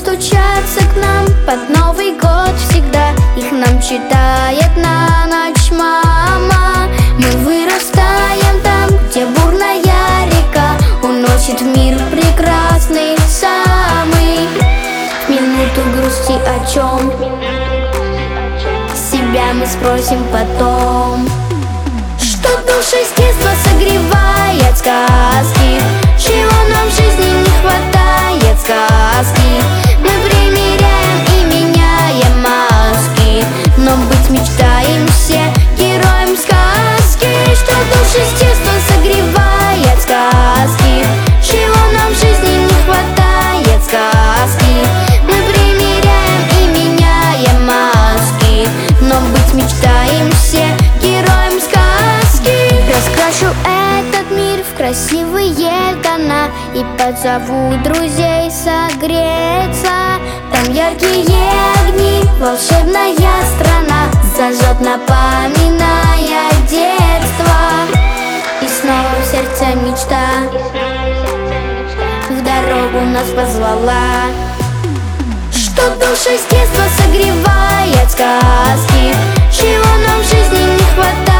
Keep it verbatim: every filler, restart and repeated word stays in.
стучатся к нам под Новый год всегда. Их нам читает на ночь мама. Мы вырастаем там, где бурная река уносит в мир прекрасный самый. В минуту грусти о чем себя мы спросим потом. Что души с детства согревает сказки, чего нам в жизни не хватает сказки. Мы примеряем и меняем маски, но быть мечтаем все героем сказки. Что души с детства согревает сказки, чего нам в жизни не хватает сказки. Мы примеряем и меняем маски, но быть мечтаем все героем сказки. Раскрашу этот мир в красивые тона и позову друзей согреться. Там яркие огни, волшебная страна зажжет, напоминая детство. И снова в сердце мечта в дорогу нас позвала. Что души с детства согревает сказки, чего нам в жизни не хватает